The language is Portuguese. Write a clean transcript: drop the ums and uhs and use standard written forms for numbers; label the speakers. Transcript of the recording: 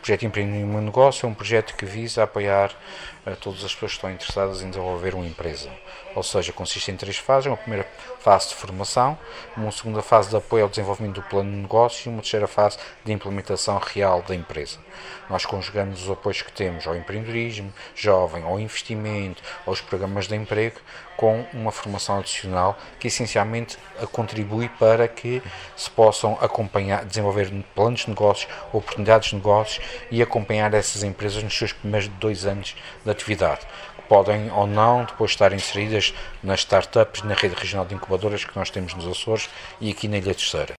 Speaker 1: projeto Empreender em um Negócio é um projeto que visa apoiar todas as pessoas que estão interessadas em desenvolver uma empresa. Ou seja, consiste em 3 fases. Uma primeira fase de formação, uma segunda fase de apoio ao desenvolvimento do plano de negócio e uma terceira fase de implementação real da empresa. Nós conjugamos os apoios que temos ao empreendedorismo jovem, ao investimento, aos programas de emprego, com uma formação adicional que essencialmente contribui para que se possam acompanhar, desenvolver planos de negócios, oportunidades de negócios e acompanhar essas empresas nos seus primeiros 2 anos de atividade. Podem ou não depois estar inseridas nas startups, na rede regional de incubadoras que nós temos nos Açores e aqui na Ilha Terceira.